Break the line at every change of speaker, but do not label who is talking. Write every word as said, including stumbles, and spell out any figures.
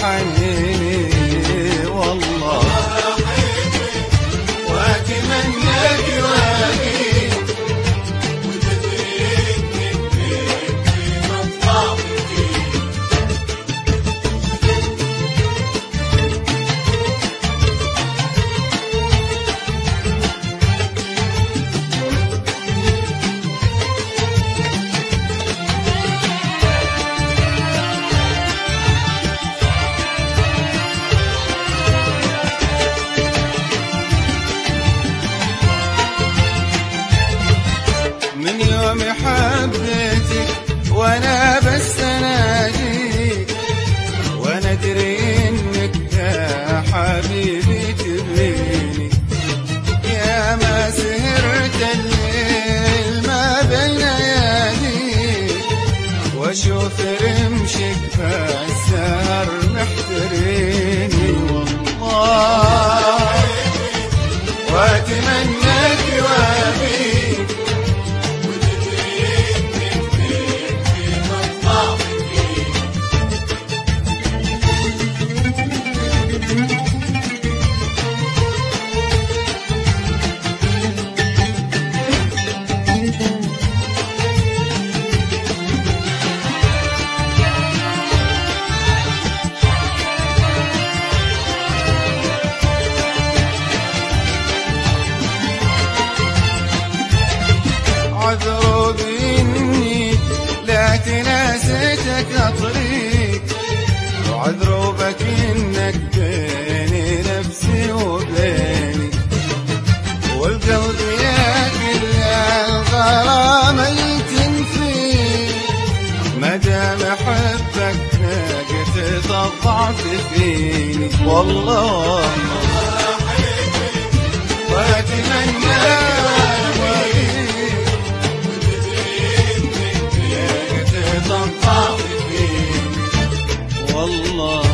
حنيني والله واتمناك واجي وتدري انك مطلع من يوم حبيتك وانا بس اناجيك وانا ادري انك يا حبيبي تبيني يا ما سهرت الليل ما بين اياديك واشوف رمشك فالسهر محتريني والله واتمناك وابيك عذروا بإني لا تناسيتك أطريق وعذروا بك إنك بيني نفسي وبيني والقلب يا كل الغرام يتنفي ما دام أحبك ناقة الضعف فيني والله وأتمنى والله